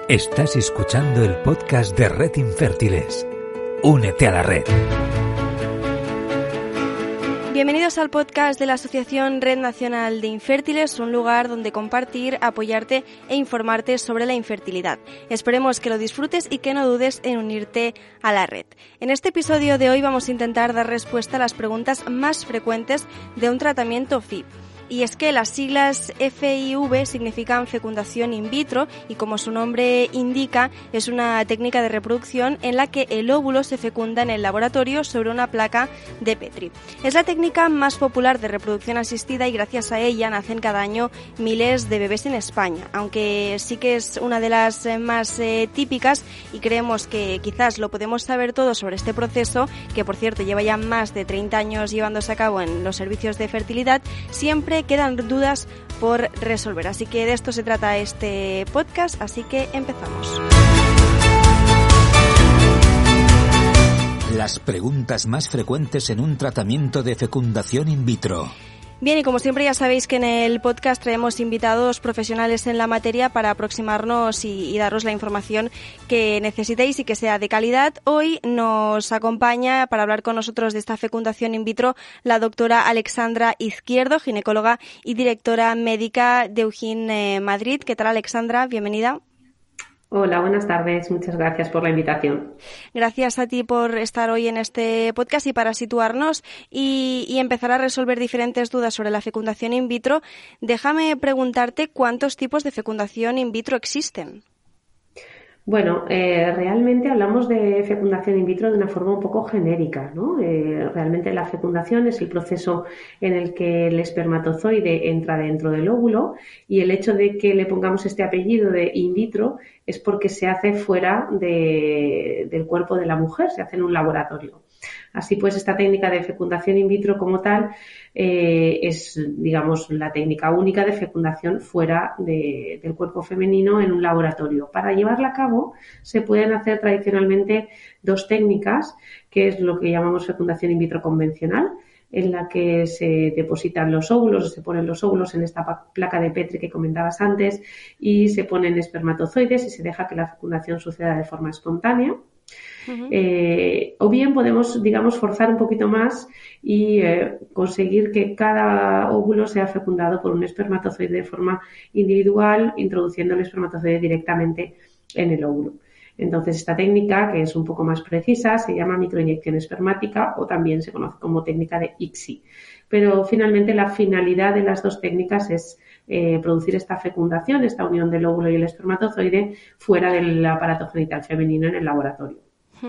Estás escuchando el podcast de Red Infértiles. Únete a la red. Bienvenidos al podcast de la Asociación Red Nacional de Infértiles, un lugar donde compartir, apoyarte e informarte sobre la infertilidad. Esperemos que lo disfrutes y que no dudes en unirte a la red. En este episodio de hoy vamos a intentar dar respuesta a las preguntas más frecuentes de un tratamiento FIV. Y es que las siglas FIV significan fecundación in vitro y, como su nombre indica, es una técnica de reproducción en la que el óvulo se fecunda en el laboratorio sobre una placa de Petri. Es la técnica más popular de reproducción asistida y gracias a ella nacen cada año miles de bebés en España, aunque sí que es una de las más típicas y creemos que quizás lo podemos saber todo sobre este proceso, que por cierto lleva ya más de 30 años llevándose a cabo en los servicios de fertilidad. Siempre quedan dudas por resolver, así que de esto se trata este podcast, así que empezamos. Las preguntas más frecuentes en un tratamiento de fecundación in vitro. Bien, y como siempre ya sabéis que en el podcast traemos invitados profesionales en la materia para aproximarnos y daros la información que necesitéis y que sea de calidad. Hoy nos acompaña para hablar con nosotros de esta fecundación in vitro la doctora Alexandra Izquierdo, ginecóloga y directora médica de Eugin Madrid. ¿Qué tal, Alexandra? Bienvenida. Hola, buenas tardes. Muchas gracias por la invitación. Gracias a ti por estar hoy en este podcast y para situarnos y empezar a resolver diferentes dudas sobre la fecundación in vitro. Déjame preguntarte cuántos tipos de fecundación in vitro existen. Bueno, realmente hablamos de fecundación in vitro de una forma un poco genérica, ¿no? Realmente la fecundación es el proceso en el que el espermatozoide entra dentro del óvulo y el hecho de que le pongamos este apellido de in vitro es porque se hace fuera del cuerpo de la mujer, se hace en un laboratorio. Así pues, esta técnica de fecundación in vitro como tal es, digamos, la técnica única de fecundación fuera del cuerpo femenino en un laboratorio. Para llevarla a cabo se pueden hacer tradicionalmente dos técnicas, que es lo que llamamos fecundación in vitro convencional, en la que se depositan los óvulos, se ponen los óvulos en esta placa de Petri que comentabas antes y se ponen espermatozoides y se deja que la fecundación suceda de forma espontánea. Uh-huh. O bien podemos, digamos, forzar un poquito más y conseguir que cada óvulo sea fecundado por un espermatozoide de forma individual, introduciendo el espermatozoide directamente en el óvulo. Entonces, esta técnica, que es un poco más precisa, se llama microinyección espermática o también se conoce como técnica de ICSI. Pero finalmente la finalidad de las dos técnicas es producir esta fecundación, esta unión del óvulo y el espermatozoide fuera del aparato genital femenino en el laboratorio.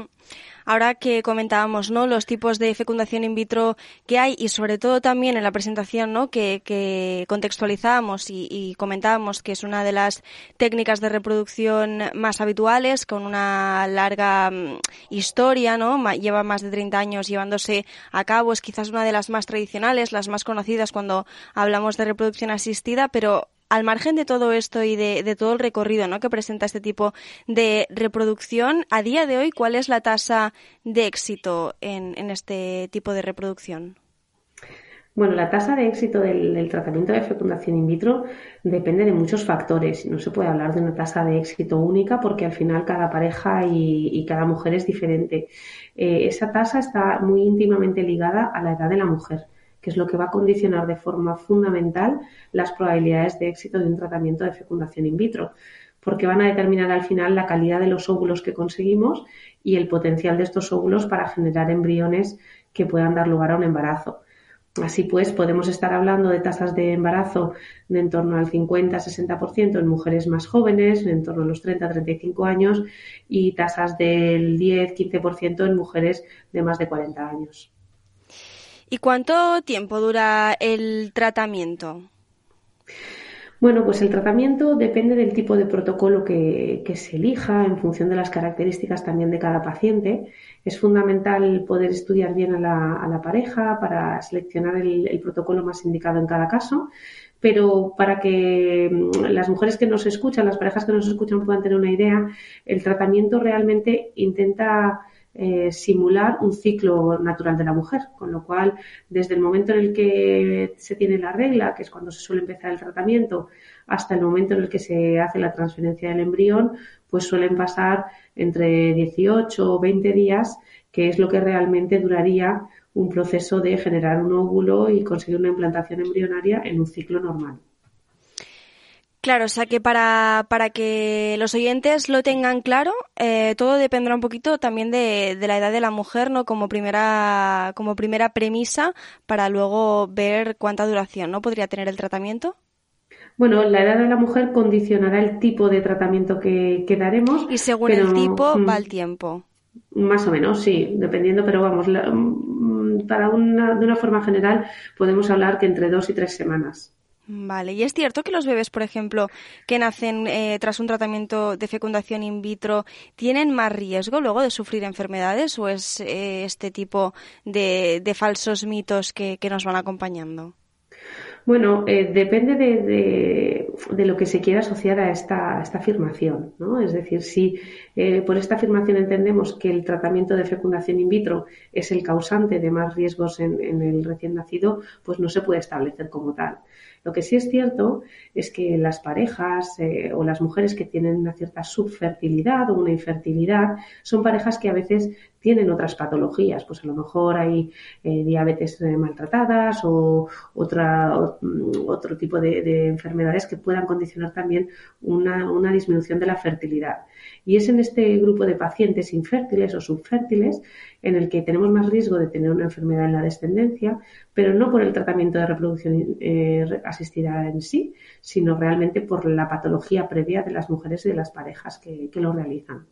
Ahora que comentábamos, ¿no?, los tipos de fecundación in vitro que hay y sobre todo también en la presentación, ¿no?, que contextualizábamos y comentábamos que es una de las técnicas de reproducción más habituales, con una larga historia, ¿no?, lleva más de 30 años llevándose a cabo, es quizás una de las más tradicionales, las más conocidas cuando hablamos de reproducción asistida, pero al margen de todo esto y de todo el recorrido, ¿no?, que presenta este tipo de reproducción, a día de hoy, ¿cuál es la tasa de éxito en este tipo de reproducción? Bueno, la tasa de éxito del tratamiento de fecundación in vitro depende de muchos factores. No se puede hablar de una tasa de éxito única porque al final cada pareja y cada mujer es diferente. Esa tasa está muy íntimamente ligada a la edad de la mujer, que es lo que va a condicionar de forma fundamental las probabilidades de éxito de un tratamiento de fecundación in vitro, porque van a determinar al final la calidad de los óvulos que conseguimos y el potencial de estos óvulos para generar embriones que puedan dar lugar a un embarazo. Así pues, podemos estar hablando de tasas de embarazo de en torno al 50-60% en mujeres más jóvenes, en torno a los 30-35 años, y tasas del 10-15% en mujeres de más de 40 años. ¿Y cuánto tiempo dura el tratamiento? Bueno, pues el tratamiento depende del tipo de protocolo que se elija en función de las características también de cada paciente. Es fundamental poder estudiar bien a la pareja para seleccionar el protocolo más indicado en cada caso, pero para que las mujeres que nos escuchan, las parejas que nos escuchan puedan tener una idea, el tratamiento realmente intenta simular un ciclo natural de la mujer, con lo cual desde el momento en el que se tiene la regla, que es cuando se suele empezar el tratamiento, hasta el momento en el que se hace la transferencia del embrión, pues suelen pasar entre 18 o 20 días, que es lo que realmente duraría un proceso de generar un óvulo y conseguir una implantación embrionaria en un ciclo normal. Claro, o sea que para que los oyentes lo tengan claro, todo dependerá un poquito también de la edad de la mujer, ¿no? Como primera premisa para luego ver cuánta duración, ¿no? Podría tener el tratamiento. Bueno, la edad de la mujer condicionará el tipo de tratamiento que daremos. Y según pero, el tipo va el tiempo. Más o menos, sí, dependiendo, pero vamos, de una forma general podemos hablar que entre 2 y 3 semanas. Vale, y es cierto que los bebés, por ejemplo, que nacen tras un tratamiento de fecundación in vitro, ¿tienen más riesgo luego de sufrir enfermedades o es este tipo de falsos mitos que nos van acompañando? Bueno, depende de lo que se quiera asociar a esta afirmación, ¿no? Es decir, si por esta afirmación entendemos que el tratamiento de fecundación in vitro es el causante de más riesgos en el recién nacido, pues no se puede establecer como tal. Lo que sí es cierto es que las parejas o las mujeres que tienen una cierta subfertilidad o una infertilidad son parejas que a veces tienen otras patologías, pues a lo mejor hay diabetes maltratadas o otro tipo de enfermedades que puedan condicionar también una disminución de la fertilidad. Y es en este grupo de pacientes infértiles o subfértiles en el que tenemos más riesgo de tener una enfermedad en la descendencia, pero no por el tratamiento de reproducción asistida en sí, sino realmente por la patología previa de las mujeres y de las parejas que lo realizan.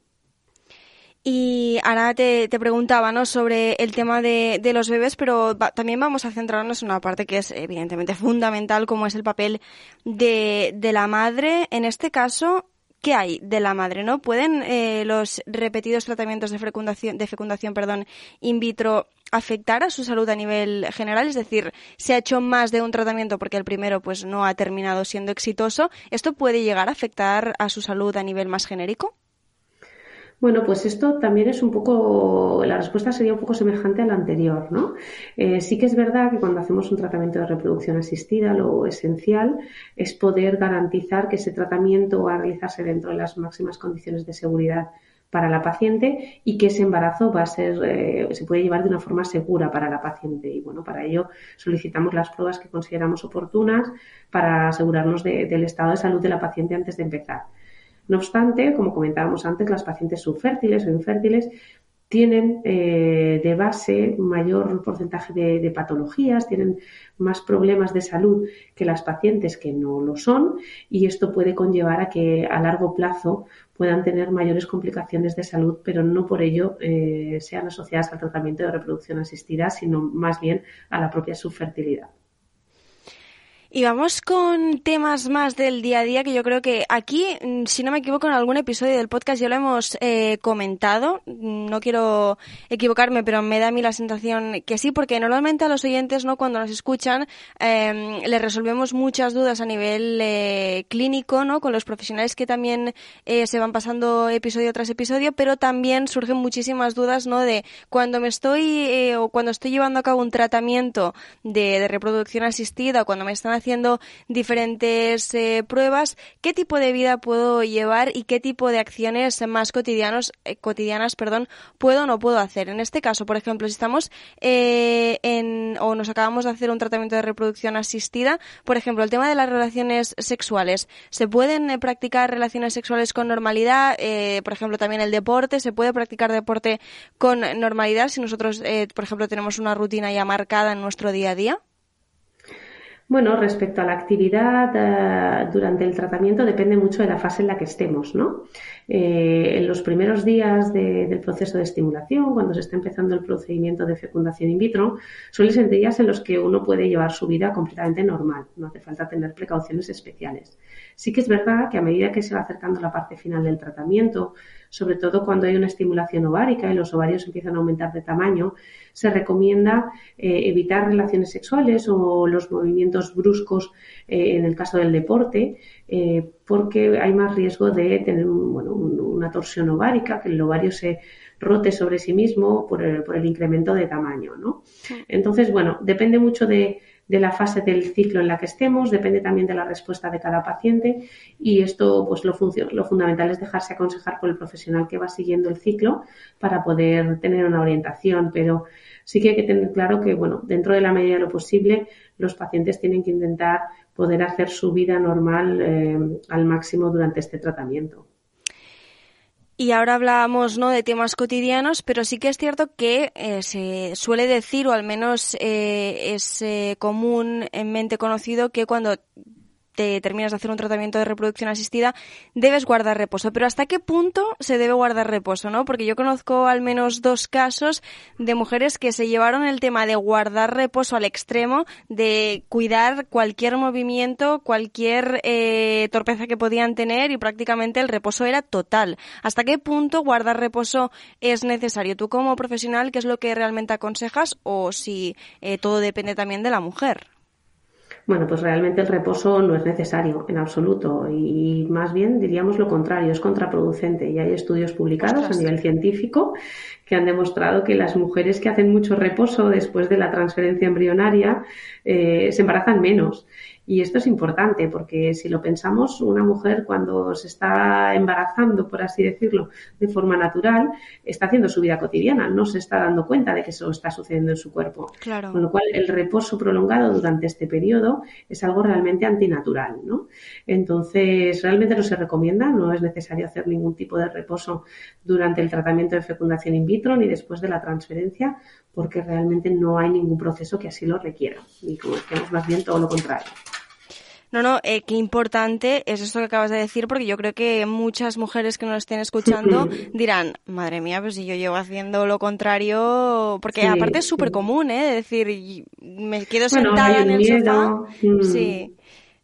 Y ahora te preguntaba, ¿no?, sobre el tema de los bebés, pero también vamos a centrarnos en una parte que es evidentemente fundamental, como es el papel de la madre. En este caso, ¿qué hay de la madre, no? ¿Pueden los repetidos tratamientos de fecundación, in vitro afectar a su salud a nivel general? Es decir, se ha hecho más de un tratamiento porque el primero pues no ha terminado siendo exitoso. ¿Esto puede llegar a afectar a su salud a nivel más genérico? Bueno, pues esto también es la respuesta sería un poco semejante a la anterior, ¿no? Sí que es verdad que cuando hacemos un tratamiento de reproducción asistida, lo esencial es poder garantizar que ese tratamiento va a realizarse dentro de las máximas condiciones de seguridad para la paciente y que ese embarazo se puede llevar de una forma segura para la paciente. Y bueno, para ello solicitamos las pruebas que consideramos oportunas para asegurarnos del estado de salud de la paciente antes de empezar. No obstante, como comentábamos antes, las pacientes subfértiles o infértiles tienen de base mayor porcentaje de patologías, tienen más problemas de salud que las pacientes que no lo son, y esto puede conllevar a que a largo plazo puedan tener mayores complicaciones de salud, pero no por ello sean asociadas al tratamiento de reproducción asistida, sino más bien a la propia subfertilidad. Y vamos con temas más del día a día, que yo creo que aquí, si no me equivoco, en algún episodio del podcast ya lo hemos comentado. No quiero equivocarme, pero me da a mí la sensación que sí, porque normalmente a los oyentes, ¿no?, cuando nos escuchan, les resolvemos muchas dudas a nivel clínico, ¿no?, con los profesionales que también se van pasando episodio tras episodio, pero también surgen muchísimas dudas, ¿no?, de cuando cuando estoy llevando a cabo un tratamiento de reproducción asistida, o cuando me están haciendo diferentes pruebas, ¿qué tipo de vida puedo llevar y qué tipo de acciones más cotidianas puedo o no puedo hacer? En este caso, por ejemplo, si estamos o nos acabamos de hacer un tratamiento de reproducción asistida, por ejemplo, el tema de las relaciones sexuales, ¿se pueden practicar relaciones sexuales con normalidad? Por ejemplo, también el deporte, ¿se puede practicar deporte con normalidad si nosotros, por ejemplo, tenemos una rutina ya marcada en nuestro día a día? Bueno, respecto a la actividad durante el tratamiento depende mucho de la fase en la que estemos, ¿no? En los primeros días del proceso de estimulación, cuando se está empezando el procedimiento de fecundación in vitro, suelen ser días en los que uno puede llevar su vida completamente normal, no hace falta tener precauciones especiales. Sí que es verdad que a medida que se va acercando la parte final del tratamiento, sobre todo cuando hay una estimulación ovárica y los ovarios empiezan a aumentar de tamaño, se recomienda evitar relaciones sexuales o los movimientos bruscos en el caso del deporte, porque hay más riesgo de tener una torsión ovárica, que el ovario se rote sobre sí mismo por el incremento de tamaño, ¿no? Entonces, bueno, depende mucho de de la fase del ciclo en la que estemos, depende también de la respuesta de cada paciente y esto pues lo fundamental es dejarse aconsejar por el profesional que va siguiendo el ciclo para poder tener una orientación, pero sí que hay que tener claro que, bueno, dentro de la medida de lo posible, los pacientes tienen que intentar poder hacer su vida normal al máximo durante este tratamiento. Y ahora hablábamos, ¿no?, de temas cotidianos, pero sí que es cierto que se suele decir, o al menos es comúnmente conocido, que cuando te terminas de hacer un tratamiento de reproducción asistida, debes guardar reposo. Pero ¿hasta qué punto se debe guardar reposo, no? Porque yo conozco al menos 2 casos de mujeres que se llevaron el tema de guardar reposo al extremo, de cuidar cualquier movimiento, cualquier torpeza que podían tener y prácticamente el reposo era total. ¿Hasta qué punto guardar reposo es necesario? Tú como profesional, ¿qué es lo que realmente aconsejas? O si todo depende también de la mujer. Bueno, pues realmente el reposo no es necesario en absoluto y más bien diríamos lo contrario, es contraproducente y hay estudios publicados a nivel científico que han demostrado que las mujeres que hacen mucho reposo después de la transferencia embrionaria se embarazan menos. Y esto es importante porque si lo pensamos, una mujer cuando se está embarazando, por así decirlo, de forma natural, está haciendo su vida cotidiana, no se está dando cuenta de que eso está sucediendo en su cuerpo. Claro. Con lo cual, el reposo prolongado durante este periodo es algo realmente antinatural, ¿no? Entonces, realmente no se recomienda, no es necesario hacer ningún tipo de reposo durante el tratamiento de fecundación in vitro ni después de la transferencia, porque realmente no hay ningún proceso que así lo requiera. Y como decíamos, más bien todo lo contrario. No, qué importante es esto que acabas de decir, porque yo creo que muchas mujeres que nos estén escuchando dirán, madre mía, pues si yo llevo haciendo lo contrario, porque sí, aparte es súper común, de decir, me quedo sentada en el sofá. Sí.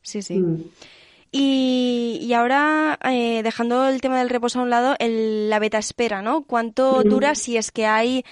Y ahora, dejando el tema del reposo a un lado, la beta espera, ¿no? ¿Cuánto dura si es que hay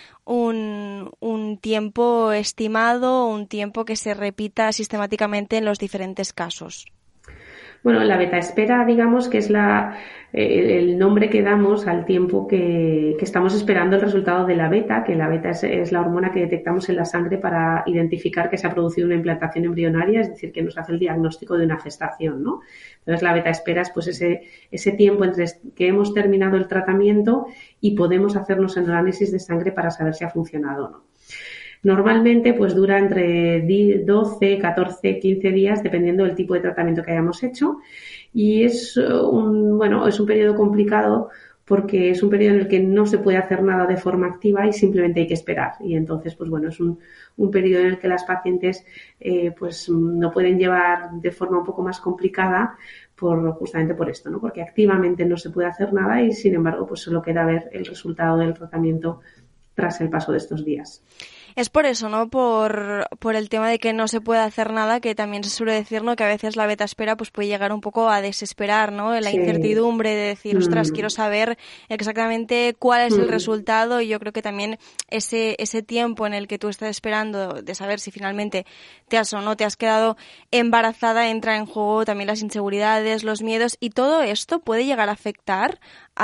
un tiempo estimado, un tiempo que se repita sistemáticamente en los diferentes casos? Bueno, la beta espera, digamos que es el nombre que damos al tiempo que estamos esperando el resultado de la beta, que la beta es la hormona que detectamos en la sangre para identificar que se ha producido una implantación embrionaria, es decir, que nos hace el diagnóstico de una gestación, ¿no? Entonces, la beta espera es pues ese tiempo entre que hemos terminado el tratamiento y podemos hacernos el análisis de sangre para saber si ha funcionado o no. Normalmente pues dura entre 12, 14, 15 días dependiendo del tipo de tratamiento que hayamos hecho y es un periodo complicado porque es un periodo en el que no se puede hacer nada de forma activa y simplemente hay que esperar y entonces pues bueno es un periodo en el que las pacientes pues no pueden llevar de forma un poco más complicada justamente por esto, ¿no? Porque activamente no se puede hacer nada y sin embargo pues solo queda ver el resultado del tratamiento tras el paso de estos días. Es por eso, ¿no? Por el tema de que no se puede hacer nada, que también se suele decir, ¿no? Que a veces la beta espera pues puede llegar un poco a desesperar, ¿no? La incertidumbre de decir, ostras, quiero saber exactamente cuál es el resultado y yo creo que también ese tiempo en el que tú estás esperando de saber si finalmente te has o no te has quedado embarazada entra en juego también las inseguridades, los miedos y todo esto puede llegar a afectar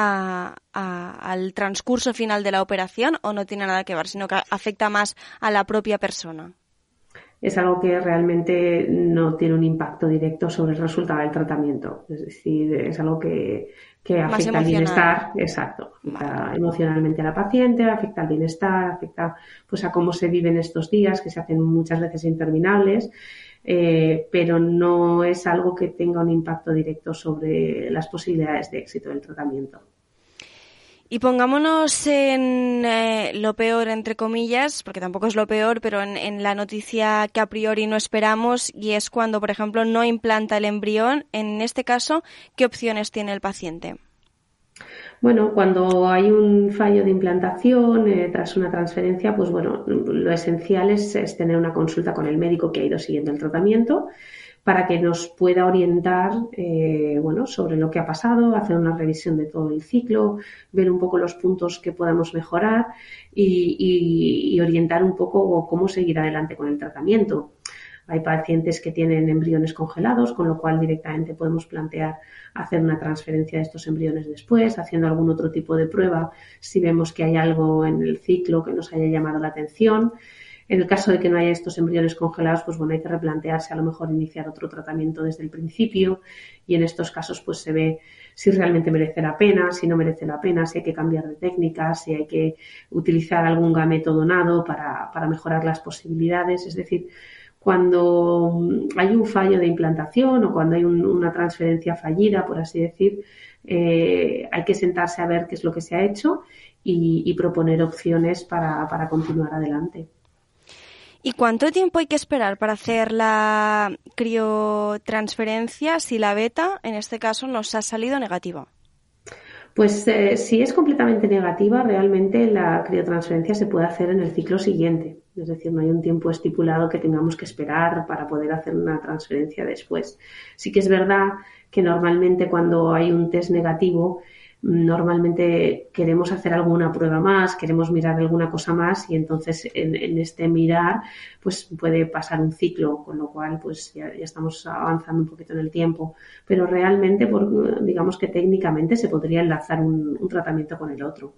al transcurso final de la operación o no tiene nada que ver, sino que afecta más a la propia persona. Es algo que realmente no tiene un impacto directo sobre el resultado del tratamiento. Es decir, es algo que afecta al bienestar, exacto, afecta emocionalmente a la paciente, afecta al bienestar, afecta pues a cómo se viven estos días, que se hacen muchas veces interminables, pero no es algo que tenga un impacto directo sobre las posibilidades de éxito del tratamiento. Y pongámonos en lo peor, entre comillas, porque tampoco es lo peor, pero en la noticia que a priori no esperamos, y es cuando, por ejemplo, no implanta el embrión. En este caso, ¿qué opciones tiene el paciente? Bueno, cuando hay un fallo de implantación tras una transferencia, pues bueno, lo esencial es tener una consulta con el médico que ha ido siguiendo el tratamiento para que nos pueda orientar sobre lo que ha pasado, hacer una revisión de todo el ciclo, ver un poco los puntos que podamos mejorar y orientar un poco cómo seguir adelante con el tratamiento. Hay pacientes que tienen embriones congelados, con lo cual directamente podemos plantear hacer una transferencia de estos embriones después, haciendo algún otro tipo de prueba si vemos que hay algo en el ciclo que nos haya llamado la atención. En el caso de que no haya estos embriones congelados, pues bueno, hay que replantearse a lo mejor iniciar otro tratamiento desde el principio, y en estos casos pues se ve si realmente merece la pena, si no merece la pena, si hay que cambiar de técnica, si hay que utilizar algún gameto donado para mejorar las posibilidades. Es decir, cuando hay un fallo de implantación o cuando hay una transferencia fallida, por así decir, hay que sentarse a ver qué es lo que se ha hecho y proponer opciones para continuar adelante. ¿Y cuánto tiempo hay que esperar para hacer la criotransferencia si la beta, en este caso, nos ha salido negativa? Pues si es completamente negativa, realmente la criotransferencia se puede hacer en el ciclo siguiente. Es decir, no hay un tiempo estipulado que tengamos que esperar para poder hacer una transferencia después. Sí que es verdad que normalmente cuando hay un test negativo, normalmente queremos hacer alguna prueba más, queremos mirar alguna cosa más, y entonces en este mirar pues puede pasar un ciclo, con lo cual pues ya estamos avanzando un poquito en el tiempo. Pero realmente, digamos que técnicamente se podría enlazar un tratamiento con el otro.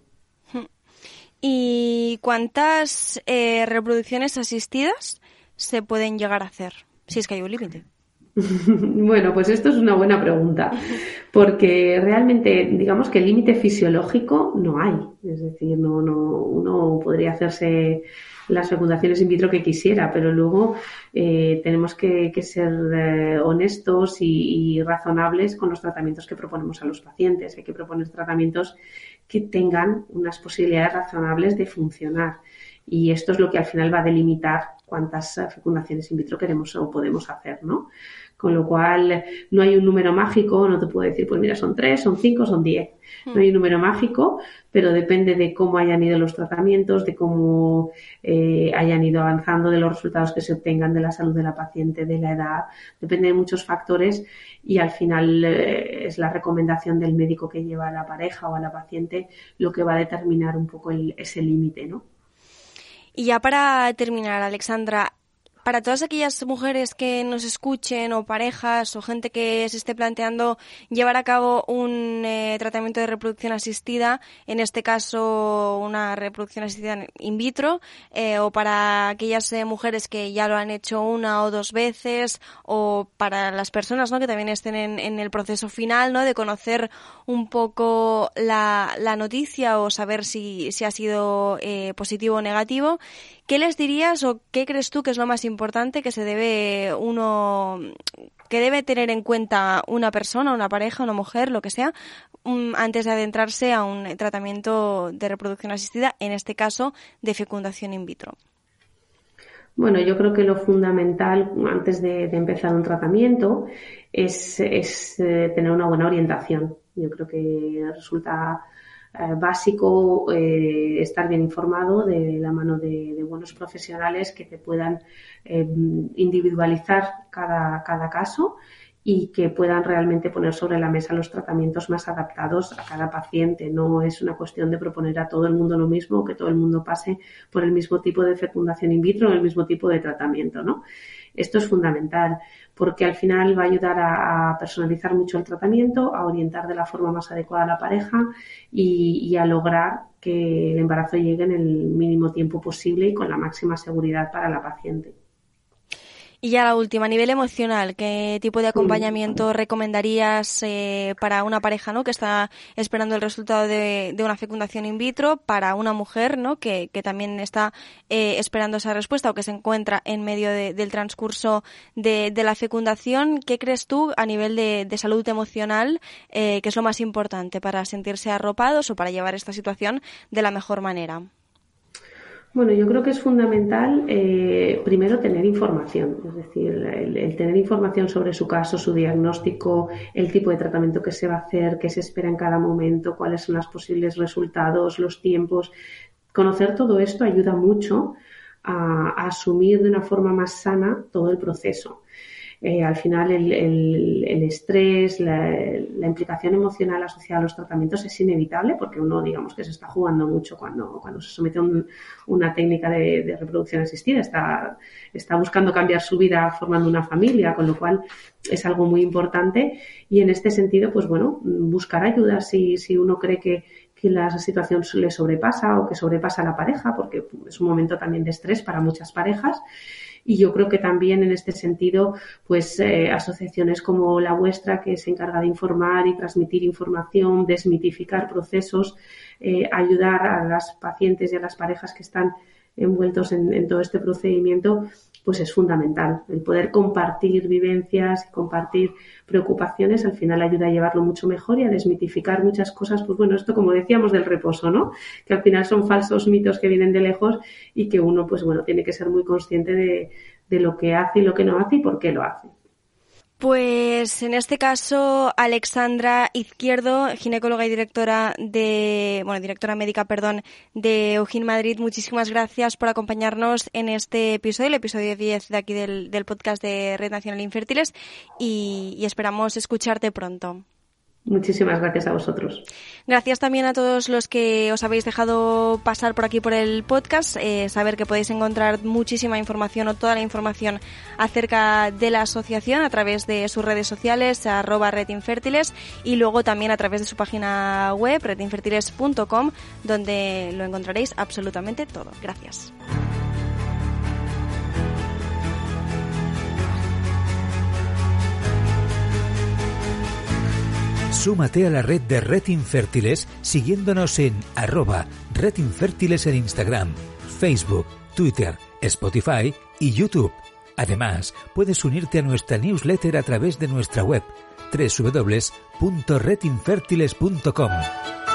¿Y cuántas reproducciones asistidas se pueden llegar a hacer? Si es que hay un límite. Bueno, pues esto es una buena pregunta, porque realmente, digamos que el límite fisiológico no hay. Es decir, uno podría hacerse las fecundaciones in vitro que quisiera, pero luego tenemos que ser honestos y razonables con los tratamientos que proponemos a los pacientes. Hay que proponer tratamientos que tengan unas posibilidades razonables de funcionar. Y esto es lo que al final va a delimitar cuántas fecundaciones in vitro queremos o podemos hacer, ¿no? Con lo cual, no hay un número mágico, no te puedo decir, pues mira, son 3, son 5, son 10. No hay un número mágico, pero depende de cómo hayan ido los tratamientos, de cómo hayan ido avanzando, de los resultados que se obtengan, de la salud de la paciente, de la edad. Depende de muchos factores, y al final es la recomendación del médico que lleva a la pareja o a la paciente lo que va a determinar un poco ese límite, ¿no? Y ya para terminar, Alexandra, para todas aquellas mujeres que nos escuchen, o parejas, o gente que se esté planteando llevar a cabo un tratamiento de reproducción asistida, en este caso una reproducción asistida in vitro, o para aquellas mujeres que ya lo han hecho 1 o 2 veces, o para las personas, ¿no?, que también estén en el proceso final, ¿no?, de conocer un poco la noticia o saber si ha sido positivo o negativo, ¿qué les dirías o qué crees tú que es lo más importante que debe tener en cuenta una persona, una pareja, una mujer, lo que sea, antes de adentrarse a un tratamiento de reproducción asistida, en este caso de fecundación in vitro? Bueno, yo creo que lo fundamental antes de empezar un tratamiento es tener una buena orientación. Yo creo que resulta básico estar bien informado de la mano de buenos profesionales que te puedan individualizar cada caso y que puedan realmente poner sobre la mesa los tratamientos más adaptados a cada paciente. No es una cuestión de proponer a todo el mundo lo mismo, que todo el mundo pase por el mismo tipo de fecundación in vitro, el mismo tipo de tratamiento, ¿no? Esto es fundamental porque al final va a ayudar a personalizar mucho el tratamiento, a orientar de la forma más adecuada a la pareja y a lograr que el embarazo llegue en el mínimo tiempo posible y con la máxima seguridad para la paciente. Y ya la última, a nivel emocional, ¿qué tipo de acompañamiento recomendarías para una pareja, ¿no?, que está esperando el resultado de una fecundación in vitro, para una mujer, ¿no?, que también está esperando esa respuesta o que se encuentra en medio del transcurso de la fecundación? ¿Qué crees tú a nivel de salud emocional que es lo más importante para sentirse arropados o para llevar esta situación de la mejor manera? Bueno, yo creo que es fundamental primero tener información, es decir, el tener información sobre su caso, su diagnóstico, el tipo de tratamiento que se va a hacer, qué se espera en cada momento, cuáles son los posibles resultados, los tiempos. Conocer todo esto ayuda mucho a asumir de una forma más sana todo el proceso. Al final el estrés, la implicación emocional asociada a los tratamientos es inevitable porque uno, digamos, que se está jugando mucho cuando se somete a una técnica de reproducción asistida, está buscando cambiar su vida formando una familia, con lo cual es algo muy importante, y en este sentido, pues bueno, buscar ayuda si uno cree que que la situación le sobrepasa o que sobrepasa a la pareja, porque es un momento también de estrés para muchas parejas. Y yo creo que también en este sentido, pues asociaciones como la vuestra, que se encarga de informar y transmitir información, desmitificar procesos, ayudar a las pacientes y a las parejas que están envueltos en todo este procedimiento, pues es fundamental. El poder compartir vivencias y compartir preocupaciones al final ayuda a llevarlo mucho mejor y a desmitificar muchas cosas. Pues bueno, esto como decíamos del reposo, ¿no? Que al final son falsos mitos que vienen de lejos y que uno, pues bueno, tiene que ser muy consciente de lo que hace y lo que no hace y por qué lo hace. Pues en este caso, Alexandra Izquierdo, ginecóloga y directora médica de Eugin Madrid, muchísimas gracias por acompañarnos en este episodio, el episodio 10 de aquí del podcast de Red Nacional Infértiles, y esperamos escucharte pronto. Muchísimas gracias a vosotros. Gracias también a todos los que os habéis dejado pasar por aquí por el podcast. Saber que podéis encontrar muchísima información o toda la información acerca de la asociación a través de sus redes sociales, @redinfertiles, y luego también a través de su página web, redinfertiles.com, donde lo encontraréis absolutamente todo. Gracias. Súmate a la red de Red Infértiles siguiéndonos en @Red Infértiles en Instagram, Facebook, Twitter, Spotify y YouTube. Además, puedes unirte a nuestra newsletter a través de nuestra web www.redinfertiles.com.